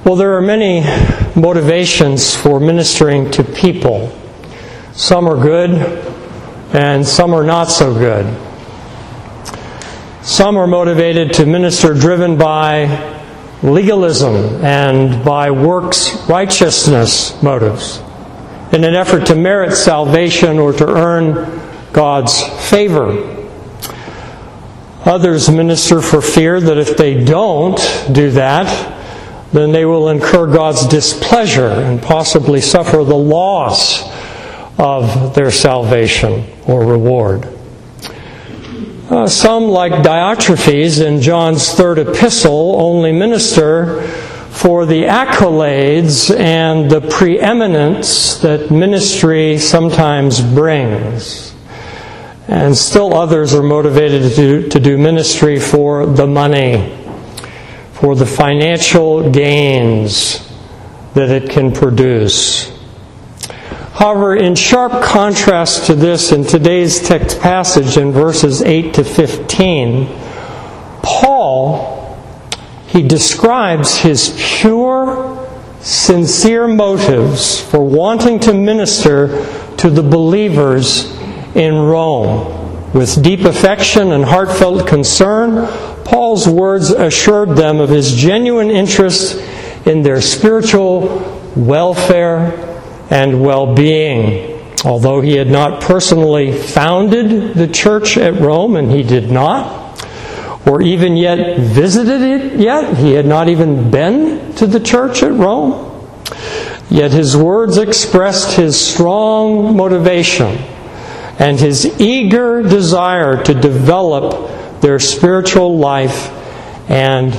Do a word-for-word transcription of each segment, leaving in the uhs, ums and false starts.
Well, there are many motivations for ministering to people. Some are good, and some are not so good. Some are motivated to minister driven by legalism and by works righteousness motives in an effort to merit salvation or to earn God's favor. Others minister for fear that if they don't do that, then they will incur God's displeasure and possibly suffer the loss of their salvation or reward. Uh, some, like Diotrephes in John's third epistle, only minister for the accolades and the preeminence that ministry sometimes brings. And still others are motivated to do, to do ministry for the money, for the financial gains that it can produce. However, in sharp contrast to this, in today's text passage in verses eight to fifteen, Paul, he describes his pure, sincere motives for wanting to minister to the believers in Rome. With deep affection and heartfelt concern, Paul's words assured them of his genuine interest in their spiritual welfare and well-being. Although he had not personally founded the church at Rome, and he did not, or even yet visited it yet, he had not even been to the church at Rome, yet his words expressed his strong motivation and his eager desire to develop their spiritual life and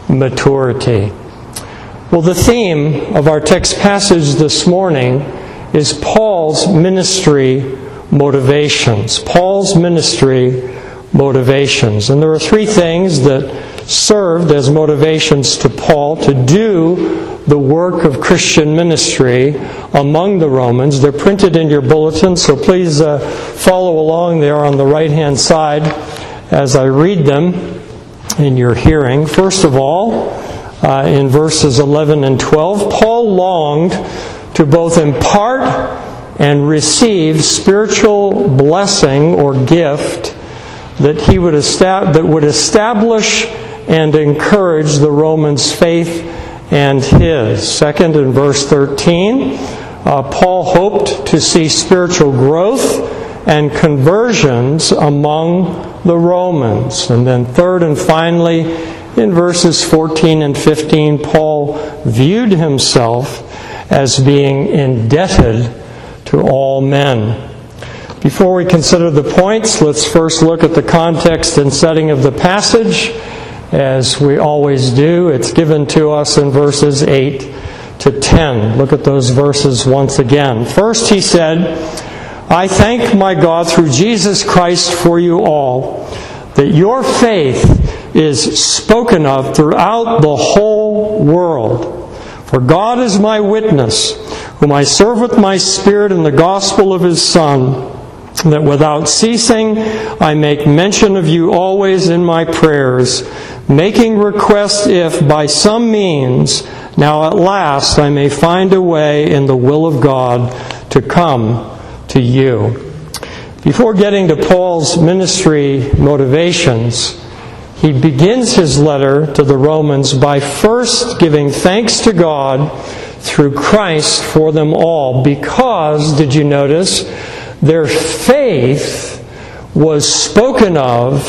maturity. Well, the theme of our text passage this morning is Paul's ministry motivations. Paul's ministry motivations. And there are three things that served as motivations to Paul to do the work of Christian ministry among the Romans. They're printed in your bulletin, so please uh, follow along there on the right-hand side as I read them in your hearing. First of all, uh, in verses eleven and twelve, Paul longed to both impart and receive spiritual blessing or gift that he would estab- that would establish and encourage the Romans' faith and his. Second, in verse thirteen, uh, Paul hoped to see spiritual growth and conversions among the Romans. And then third and finally, in verses fourteen and fifteen, Paul viewed himself as being indebted to all men. Before we consider the points, let's first look at the context and setting of the passage. As we always do, it's given to us in verses eight to ten. Look at those verses once again. First, he said, I thank my God through Jesus Christ for you all, that your faith is spoken of throughout the whole world. For God is my witness, whom I serve with my spirit in the gospel of his Son, that without ceasing I make mention of you always in my prayers, making request if by some means now at last I may find a way in the will of God to come to you. Before getting to Paul's ministry motivations, he begins his letter to the Romans by first giving thanks to God through Christ for them all, because, did you notice, their faith was spoken of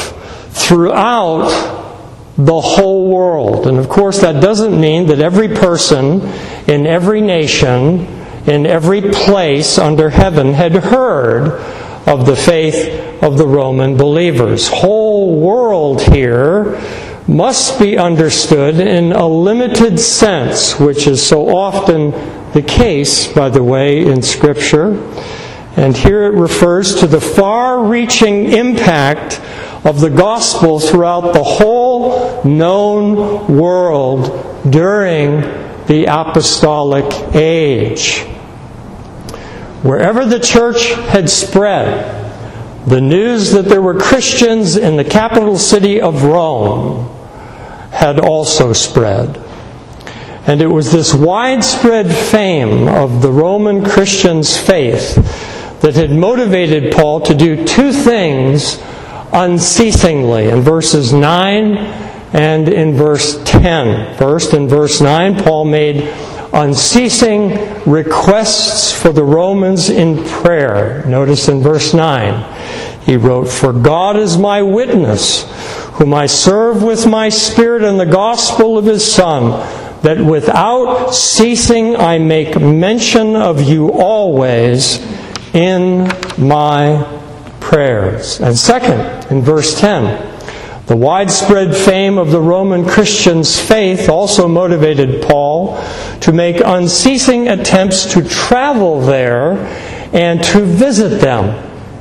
throughout the whole world. And of course, that doesn't mean that every person in every nation, in every place under heaven had heard of the faith of the Roman believers. Whole world here must be understood in a limited sense, which is so often the case, by the way, in Scripture. And here it refers to the far-reaching impact of the gospel throughout the whole known world during the apostolic age. Wherever the church had spread, the news that there were Christians in the capital city of Rome had also spread. And it was this widespread fame of the Roman Christians' faith that had motivated Paul to do two things unceasingly in verses nine and in verse ten. First, in verse nine, Paul made unceasing requests for the Romans in prayer. Notice in verse nine, he wrote, "For God is my witness, whom I serve with my spirit in the gospel of His Son, that without ceasing I make mention of you always in my prayers." And second, in verse ten, the widespread fame of the Roman Christians' faith also motivated Paul to make unceasing attempts to travel there and to visit them.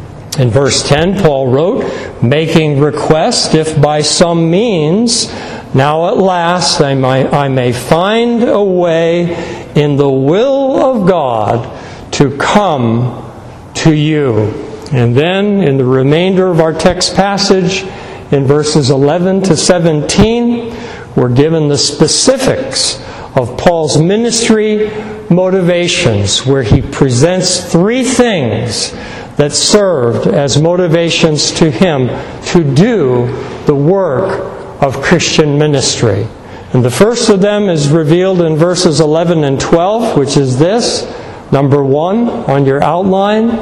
In verse ten, Paul wrote, making request, if by some means, now at last I may, I may find a way in the will of God to come to you. And then, in the remainder of our text passage, in verses eleven to seventeen, we're given the specifics of Paul's ministry motivations, where he presents three things that served as motivations to him to do the work of Christian ministry. And the first of them is revealed in verses eleven and twelve, which is this. Number one, on your outline,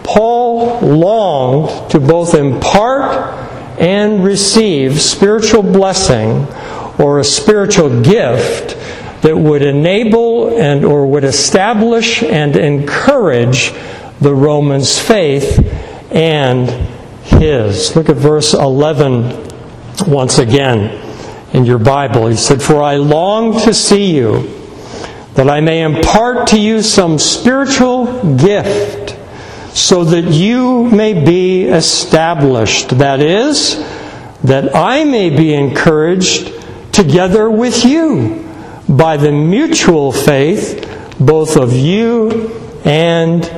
Paul longed to both impart and receive spiritual blessing, or a spiritual gift that would enable and or would establish and encourage the Romans' faith and his. Look at verse eleven once again in your Bible. He said, "For I long to see you, that I may impart to you some spiritual gift, so that you may be established. That is, that I may be encouraged together with you by the mutual faith both of you and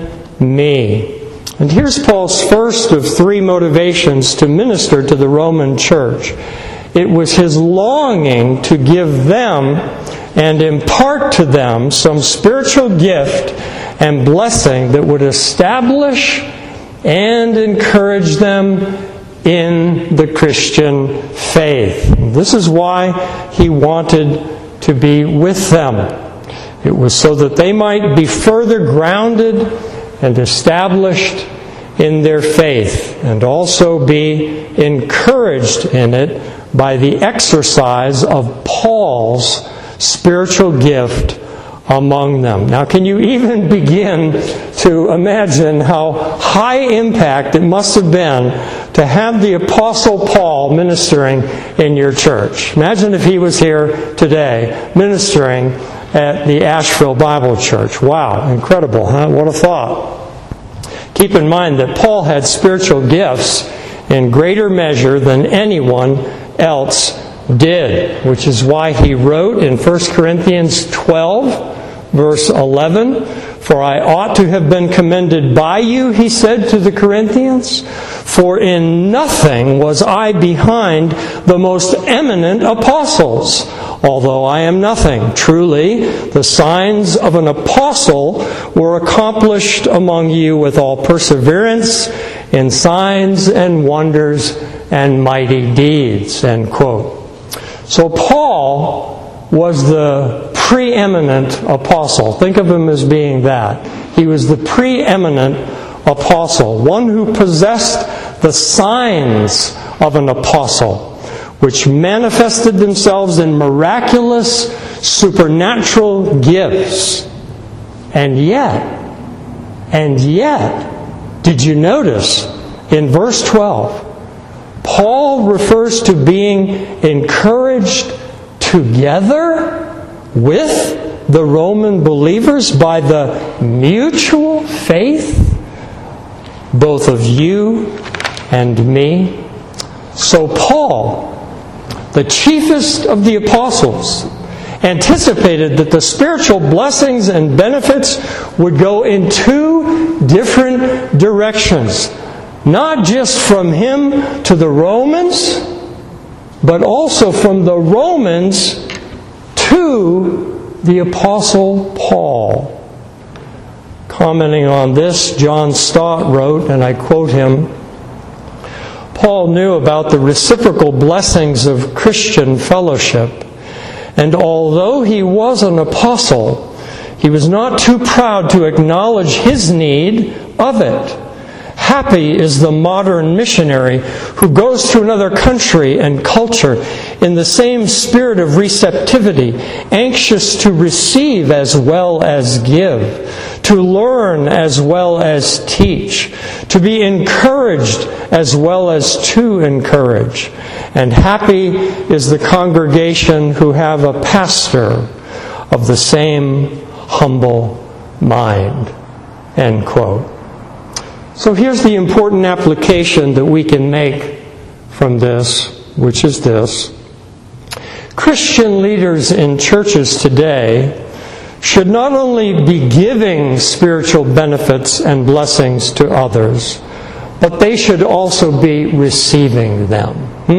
me." And here's Paul's first of three motivations to minister to the Roman church. It was his longing to give them and impart to them some spiritual gift and blessing that would establish and encourage them in the Christian faith. This is why he wanted to be with them. It was so that they might be further grounded and established in their faith, and also be encouraged in it by the exercise of Paul's spiritual gift among them. Now, can you even begin to imagine how high impact it must have been to have the Apostle Paul ministering in your church? Imagine if he was here today ministering at the Asheville Bible Church. Wow, incredible, huh? What a thought. Keep in mind that Paul had spiritual gifts in greater measure than anyone else did, which is why he wrote in First Corinthians twelve, verse eleven, "For I ought to have been commended by you," he said to the Corinthians, "for in nothing was I behind the most eminent apostles, although I am nothing. Truly, the signs of an apostle were accomplished among you with all perseverance in signs and wonders and mighty deeds." End quote. So Paul was the preeminent apostle. Think of him as being that. He was the preeminent apostle, one who possessed the signs of an apostle, which manifested themselves in miraculous, supernatural gifts. And yet, and yet, did you notice in verse twelve, Paul refers to being encouraged together with the Roman believers by the mutual faith, both of you and me. So Paul, the chiefest of the apostles, anticipated that the spiritual blessings and benefits would go in two different directions. Not just from him to the Romans, but also from the Romans to the Apostle Paul. Commenting on this, John Stott wrote, and I quote him, Paul knew about the reciprocal blessings of Christian fellowship, and although he was an apostle, he was not too proud to acknowledge his need of it. Happy is the modern missionary who goes to another country and culture in the same spirit of receptivity, anxious to receive as well as give, to learn as well as teach, to be encouraged as well as to encourage. And happy is the congregation who have a pastor of the same humble mind. End quote. So here's the important application that we can make from this, which is this. Christian leaders in churches today should not only be giving spiritual benefits and blessings to others, but they should also be receiving them.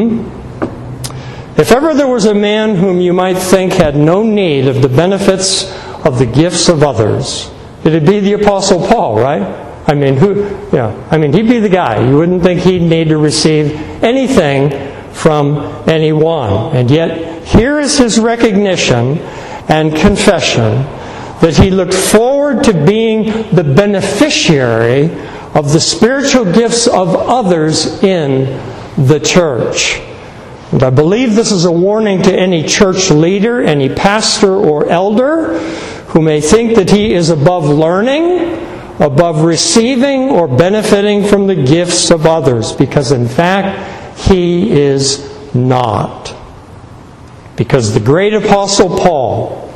Hmm? If ever there was a man whom you might think had no need of the benefits of the gifts of others, it'd be the Apostle Paul, right? I mean, who? Yeah, I mean, he'd be the guy. You wouldn't think he'd need to receive anything from anyone. And yet, here is his recognition and confession that he looked forward to being the beneficiary of the spiritual gifts of others in the church. And I believe this is a warning to any church leader, any pastor or elder who may think that he is above learning, above receiving or benefiting from the gifts of others, because in fact he is not. Because the great Apostle Paul,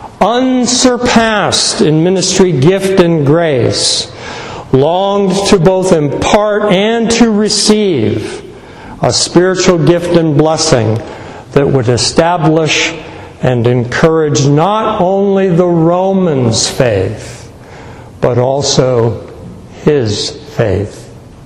unsurpassed in ministry gift and grace, longed to both impart and to receive a spiritual gift and blessing that would establish and encourage not only the Romans' faith, but also his faith.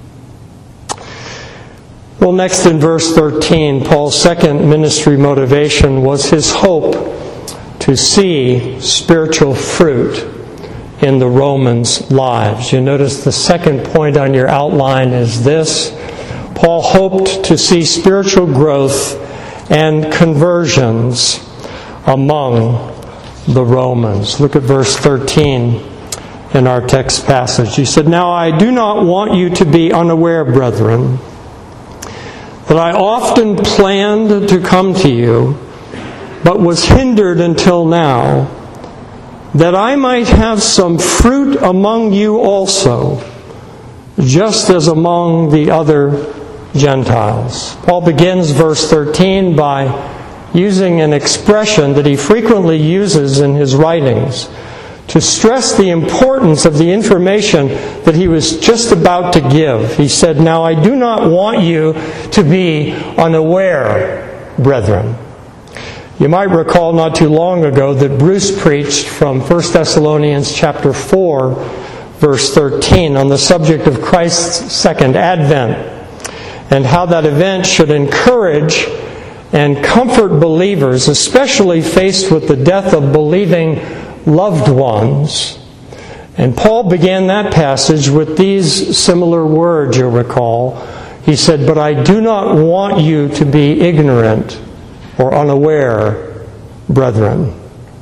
Well, next in verse thirteen, Paul's second ministry motivation was his hope to see spiritual fruit in the Romans' lives. You notice the second point on your outline is this. Paul hoped to see spiritual growth and conversions among the Romans. Look at verse thirteen. In our text passage. He said, Now I do not want you to be unaware, brethren, that I often planned to come to you, but was hindered until now, that I might have some fruit among you also, just as among the other Gentiles. Paul begins verse thirteen by using an expression that he frequently uses in his writings to stress the importance of the information that he was just about to give. He said, Now I do not want you to be unaware, brethren. You might recall not too long ago that Bruce preached from First Thessalonians chapter four, verse thirteen, on the subject of Christ's second advent, and how that event should encourage and comfort believers, especially faced with the death of believing loved ones. And Paul began that passage with these similar words, you'll recall. He said, But I do not want you to be ignorant or unaware, brethren.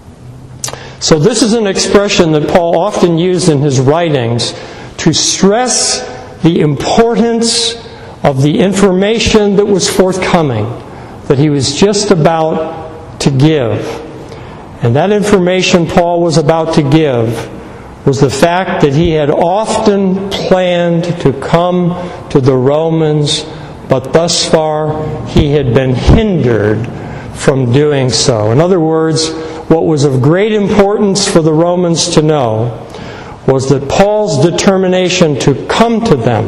So this is an expression that Paul often used in his writings to stress the importance of the information that was forthcoming, that he was just about to give. And that information Paul was about to give was the fact that he had often planned to come to the Romans, but thus far he had been hindered from doing so. In other words, what was of great importance for the Romans to know was that Paul's determination to come to them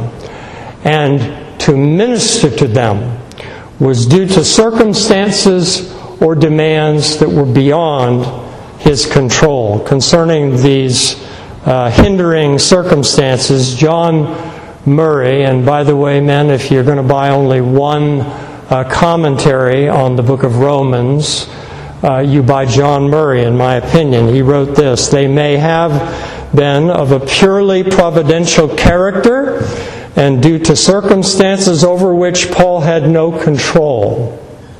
and to minister to them was due to circumstances or demands that were beyond his control. Concerning these uh, hindering circumstances, John Murray, and by the way, men, if you're going to buy only one uh, commentary on the book of Romans, uh, you by John Murray, in my opinion. He wrote this: "They may have been of a purely providential character and due to circumstances over which Paul had no control.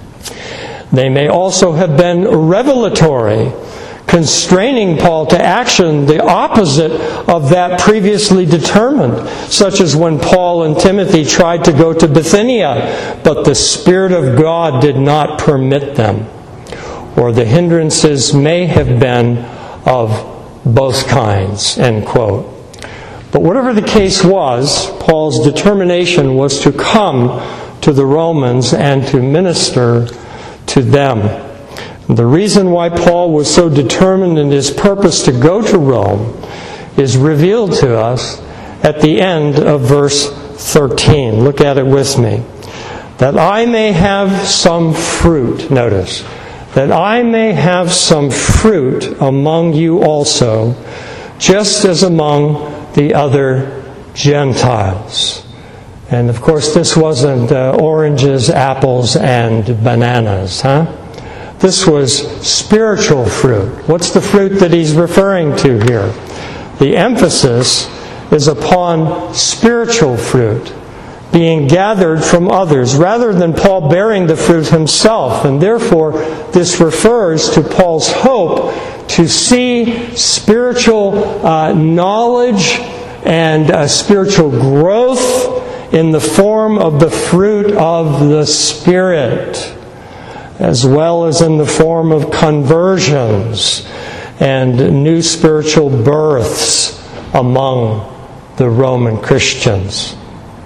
They may also have been revelatory, constraining Paul to action the opposite of that previously determined, such as when Paul and Timothy tried to go to Bithynia, but the Spirit of God did not permit them. Or the hindrances may have been of both kinds," end quote. But whatever the case was, Paul's determination was to come to the Romans and to minister to them. The reason why Paul was so determined in his purpose to go to Rome is revealed to us at the end of verse thirteen. Look at it with me. "That I may have some fruit," notice, "that I may have some fruit among you also, just as among the other Gentiles." And of course, this wasn't uh, oranges, apples, and bananas, huh? This was spiritual fruit. What's the fruit that he's referring to here? The emphasis is upon spiritual fruit being gathered from others, rather than Paul bearing the fruit himself. And therefore, this refers to Paul's hope to see spiritual uh, knowledge and uh, spiritual growth in the form of the fruit of the Spirit, as well as in the form of conversions and new spiritual births among the Roman Christians.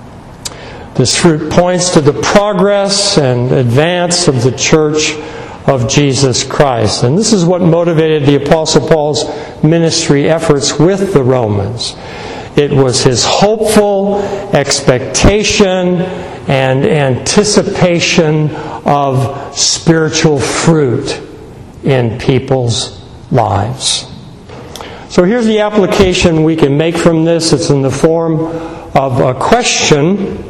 This fruit points to the progress and advance of the Church of Jesus Christ. And this is what motivated the Apostle Paul's ministry efforts with the Romans. It was his hopeful expectation and anticipation of spiritual fruit in people's lives. So here's the application we can make from this. It's in the form of a question.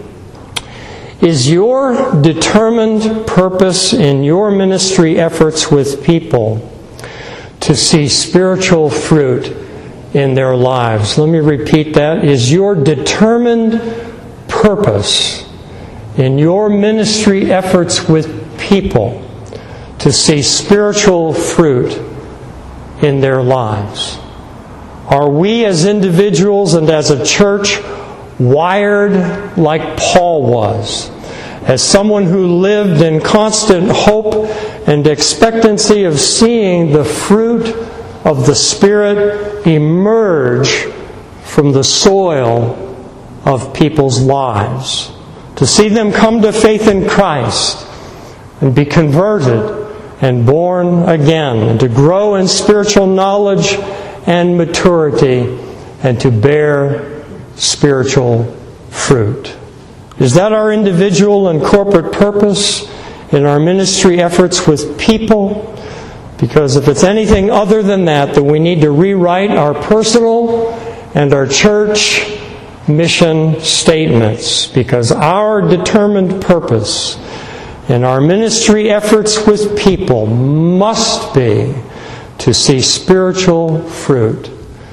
Is your determined purpose in your ministry efforts with people to see spiritual fruit in their lives? Let me repeat that. Is your determined purpose in your ministry efforts with people to see spiritual fruit in their lives? Are we as individuals and as a church wired like Paul was, as someone who lived in constant hope and expectancy of seeing the fruit of the Spirit emerge from the soil of people's lives, to see them come to faith in Christ and be converted and born again, and to grow in spiritual knowledge and maturity, and to bear spiritual fruit? Is that our individual and corporate purpose in our ministry efforts with people? Because if it's anything other than that, then we need to rewrite our personal and our church mission statements, because our determined purpose in our ministry efforts with people must be to see spiritual fruit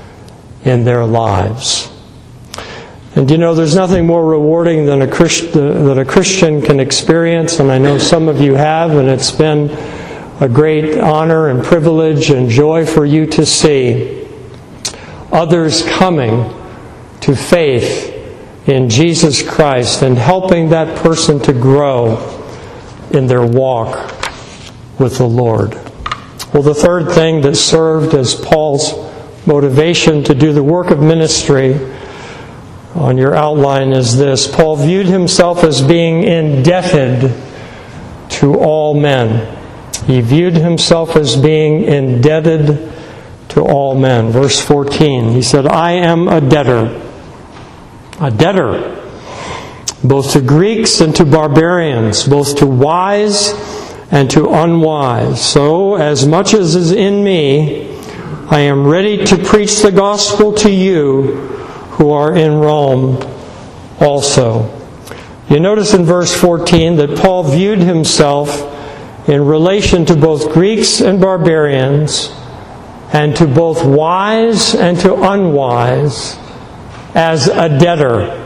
in their lives. And you know, there's nothing more rewarding than a Christ, that a Christian can experience, and I know some of you have, and it's been a great honor and privilege and joy for you to see others coming to faith in Jesus Christ and helping that person to grow in their walk with the Lord. Well, the third thing that served as Paul's motivation to do the work of ministry on your outline is this: Paul viewed himself as being indebted to all men. He viewed himself as being indebted to all men. Verse fourteen, he said, "I am a debtor, a debtor, both to Greeks and to barbarians, both to wise and to unwise. So, as much as is in me, I am ready to preach the gospel to you who are in Rome also." You notice in verse fourteen that Paul viewed himself in relation to both Greeks and barbarians, and to both wise and to unwise, as a debtor.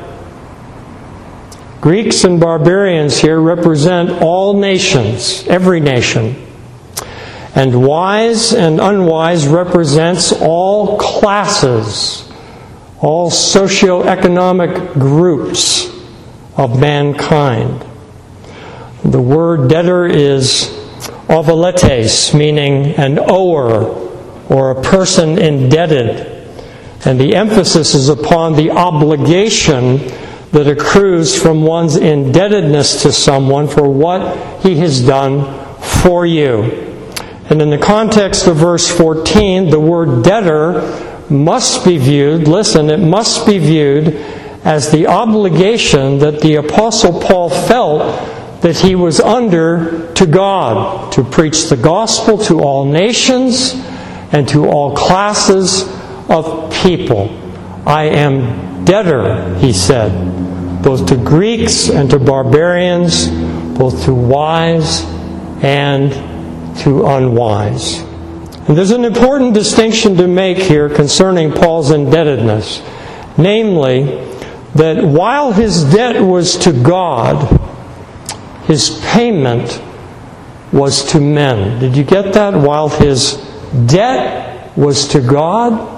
Greeks and barbarians here represent all nations, every nation. And wise and unwise represents all classes, all socioeconomic groups of mankind. The word debtor is ovaletes, meaning an ower or a person indebted. And the emphasis is upon the obligation that accrues from one's indebtedness to someone for what he has done for you. And in the context of verse fourteen, the word debtor must be viewed, listen, it must be viewed as the obligation that the Apostle Paul felt that he was under to God, to preach the gospel to all nations and to all classes of people. I am debtor, he said, both to Greeks and to barbarians, both to wise and to unwise. And there's an important distinction to make here concerning Paul's indebtedness. Namely, that while his debt was to God, his payment was to men. Did you get that? While his debt was to God,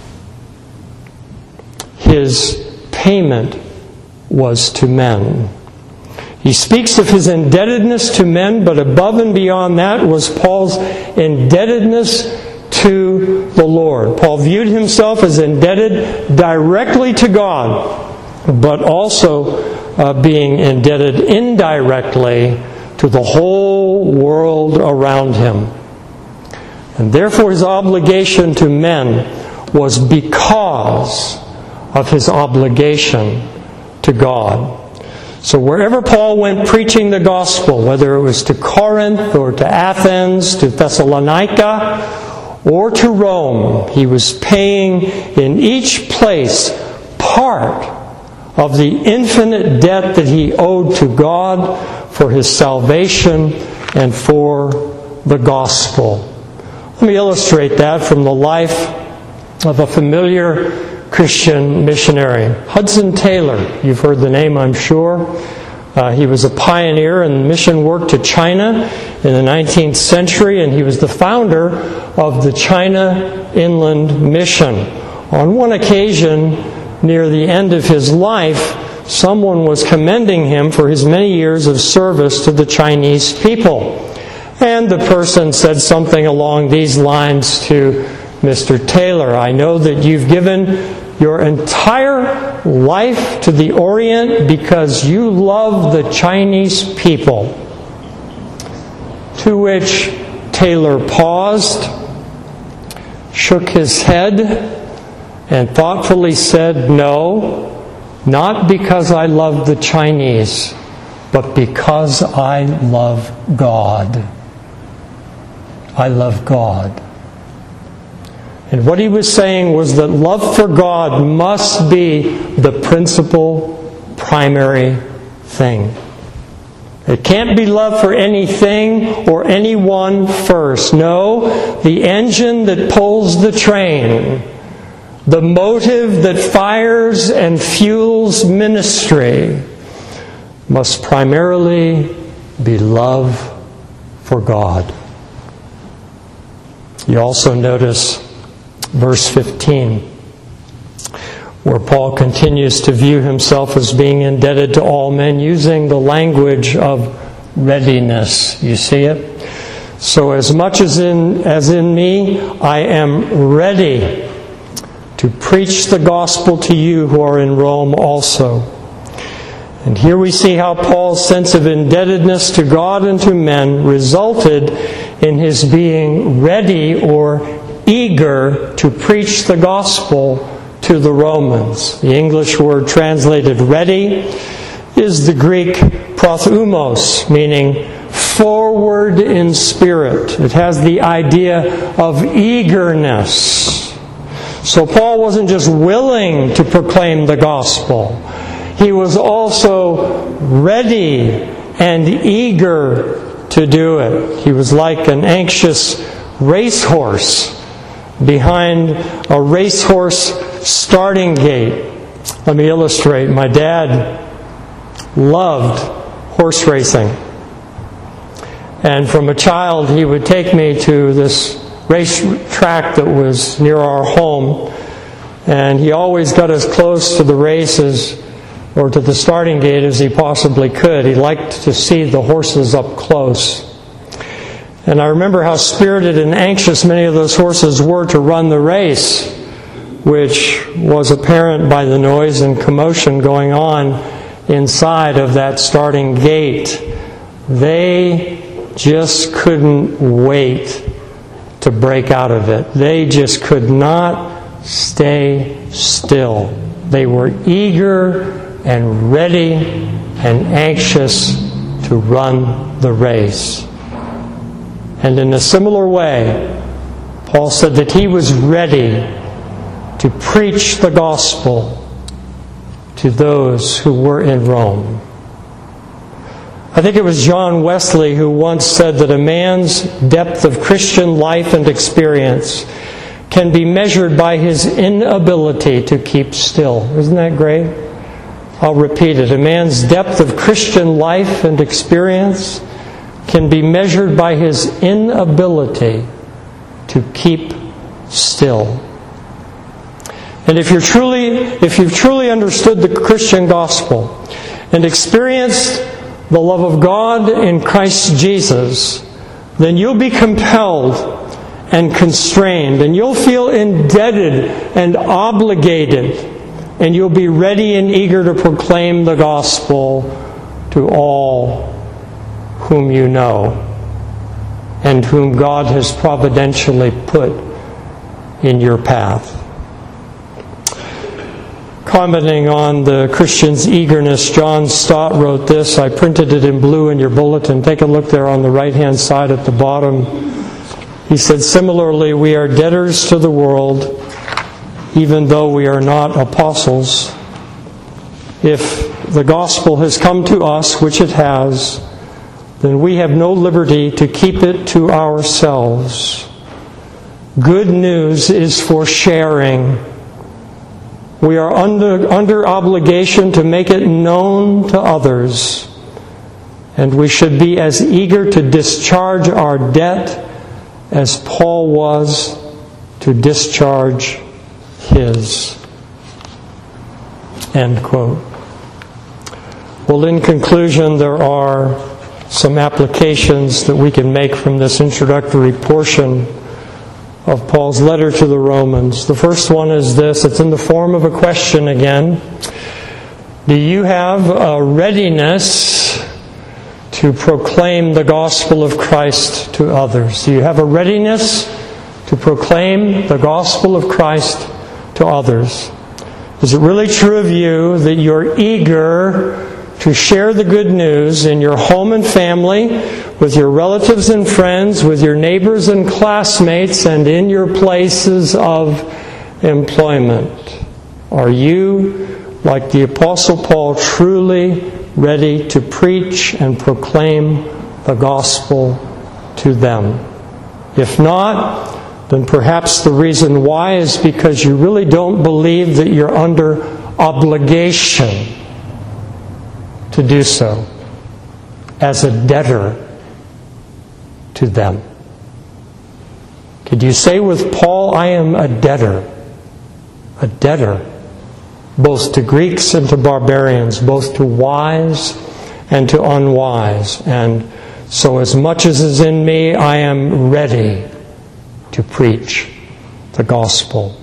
his payment was to men. He speaks of his indebtedness to men, but above and beyond that was Paul's indebtedness to the Lord. Paul viewed himself as indebted directly to God, but also uh, being indebted indirectly to the whole world around him. And therefore his obligation to men was because of his obligation to God. So wherever Paul went preaching the gospel, whether it was to Corinth or to Athens, to Thessalonica, or to Rome, he was paying in each place part of the infinite debt that he owed to God for his salvation and for the gospel. Let me illustrate that from the life of a familiar Christian missionary, Hudson Taylor. You've heard the name, I'm sure. Uh, he was a pioneer in mission work to China in the nineteenth century, and he was the founder of the China Inland Mission. On one occasion, near the end of his life, someone was commending him for his many years of service to the Chinese people. And the person said something along these lines to Mister Taylor, I know that you've given your entire life to the Orient because you love the Chinese people. To which Taylor paused, shook his head, and thoughtfully said, no, not because I love the Chinese, but because I love God. I love God. And what he was saying was that love for God must be the principal, primary thing. It can't be love for anything or anyone first. No, the engine that pulls the train, the motive that fires and fuels ministry, must primarily be love for God. You also notice verse fifteen, where Paul continues to view himself as being indebted to all men, using the language of readiness. You see it? So as much as in, as in me, I am ready to preach the gospel to you who are in Rome also. And here we see how Paul's sense of indebtedness to God and to men resulted in his being ready or eager to preach the gospel to the Romans. The English word translated ready is the Greek prothumos, meaning forward in spirit. It has the idea of eagerness. So Paul wasn't just willing to proclaim the gospel. He was also ready and eager to do it. He was like an anxious racehorse behind a racehorse starting gate. Let me illustrate. My dad loved horse racing. And from a child, he would take me to this race track that was near our home. And he always got as close to the races or to the starting gate as he possibly could. He liked to see the horses up close. And I remember how spirited and anxious many of those horses were to run the race, which was apparent by the noise and commotion going on inside of that starting gate. They just couldn't wait to break out of it. They just could not stay still. They were eager and ready and anxious to run the race. And in a similar way, Paul said that he was ready to preach the gospel to those who were in Rome. I think it was John Wesley who once said that a man's depth of Christian life and experience can be measured by his inability to keep still. Isn't that great? I'll repeat it. A man's depth of Christian life and experience can be measured by his inability to keep still. And if you're truly, if you've truly understood the Christian gospel and experienced the love of God in Christ Jesus, then you'll be compelled and constrained, and you'll feel indebted and obligated, and you'll be ready and eager to proclaim the gospel to all whom you know and whom God has providentially put in your path. Commenting on the Christian's eagerness, John Stott wrote this. I printed it in blue in your bulletin. Take a look there on the right-hand side at the bottom. He said, similarly, we are debtors to the world, even though we are not apostles. If the gospel has come to us, which it has, then we have no liberty to keep it to ourselves. Good news is for sharing. We are under, under obligation to make it known to others. And we should be as eager to discharge our debt as Paul was to discharge his. End quote. Well, in conclusion, there are some applications that we can make from this introductory portion of Paul's letter to the Romans. The first one is this. It's in the form of a question again. Do you have a readiness to proclaim the gospel of Christ to others? Do you have a readiness to proclaim the gospel of Christ to others? Is it really true of you that you're eager to share the good news in your home and family, with your relatives and friends, with your neighbors and classmates, and in your places of employment? Are you, like the Apostle Paul, truly ready to preach and proclaim the gospel to them? If not, then perhaps the reason why is because you really don't believe that you're under obligation to do so as a debtor to them. Could you say with Paul, I am a debtor, a debtor, both to Greeks and to barbarians, both to wise and to unwise. And so as much as is in me, I am ready to preach the gospel.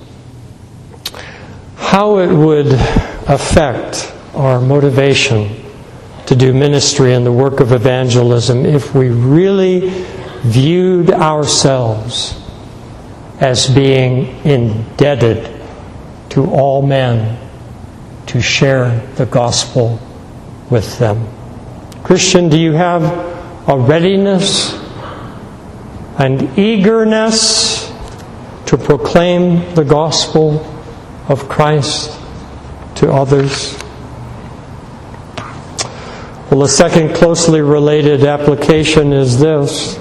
How it would affect our motivation to do ministry and the work of evangelism if we really viewed ourselves as being indebted to all men to share the gospel with them. Christian, do you have a readiness and eagerness to proclaim the gospel of Christ to others? Well, a second closely related application is this.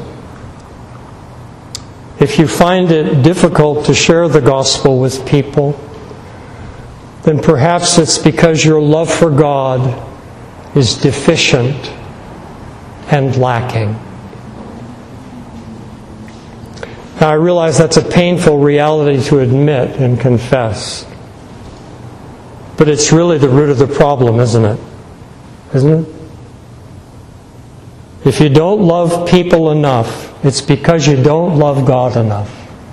If you find it difficult to share the gospel with people, then perhaps it's because your love for God is deficient and lacking. Now, I realize that's a painful reality to admit and confess. But it's really the root of the problem, isn't it? Isn't it? If you don't love people enough, it's because you don't love God enough.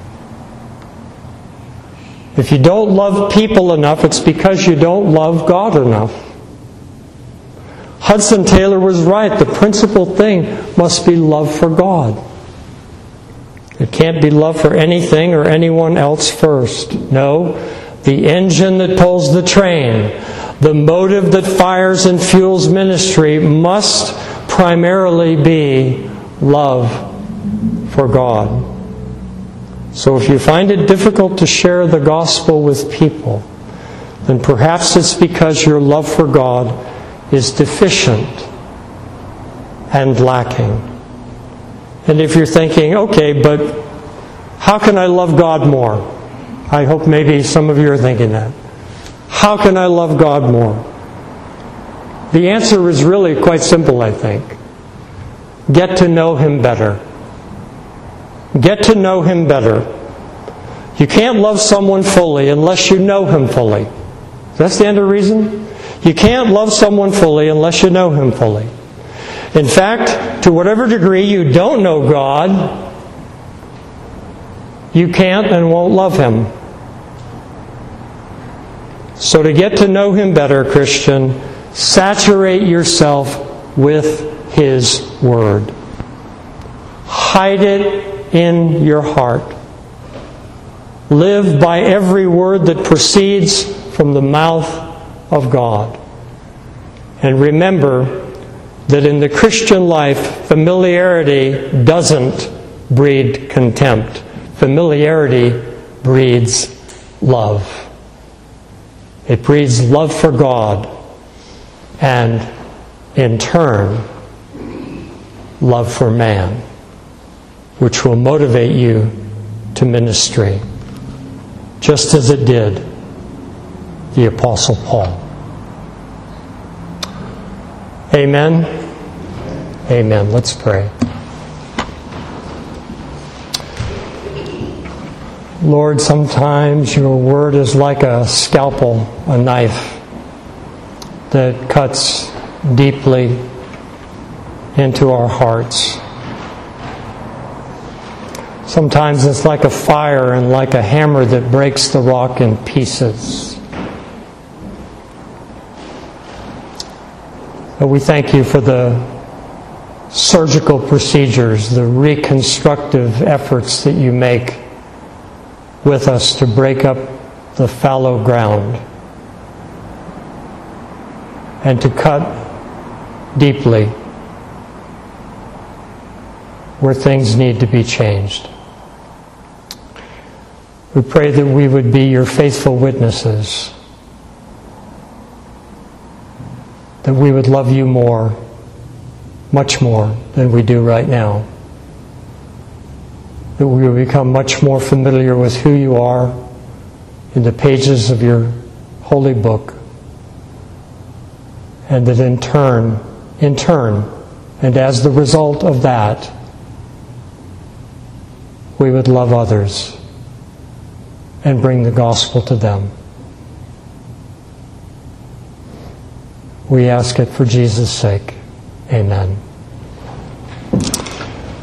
If you don't love people enough, it's because you don't love God enough. Hudson Taylor was right. The principal thing must be love for God. It can't be love for anything or anyone else first. No, the engine that pulls the train, the motive that fires and fuels ministry must primarily be love for God. So if you find it difficult to share the gospel with people, then perhaps it's because your love for God is deficient and lacking. And if you're thinking, okay, but how can I love God more? I hope maybe some of you are thinking that. How can I love God more? The answer is really quite simple, I think. Get to know Him better. Get to know Him better. You can't love someone fully unless you know Him fully. That's the end of the reason? You can't love someone fully unless you know Him fully. In fact, to whatever degree you don't know God, you can't and won't love Him. So to get to know Him better, Christian, saturate yourself with His Word. Hide it in your heart. Live by every word that proceeds from the mouth of God. And remember that in the Christian life, familiarity doesn't breed contempt. Familiarity breeds love. It breeds love for God, and in turn, love for man, which will motivate you to ministry, just as it did the Apostle Paul. Amen. Amen. Let's pray. Lord, sometimes your word is like a scalpel, a knife that cuts deeply into our hearts. Sometimes it's like a fire and like a hammer that breaks the rock in pieces. But we thank you for the surgical procedures, the reconstructive efforts that you make with us to break up the fallow ground and to cut deeply where things need to be changed. We pray that we would be your faithful witnesses, that we would love you more, much more than we do right now, that we will become much more familiar with who you are in the pages of your holy book, and that in turn, in turn, and as the result of that, we would love others and bring the gospel to them. We ask it for Jesus' sake. Amen.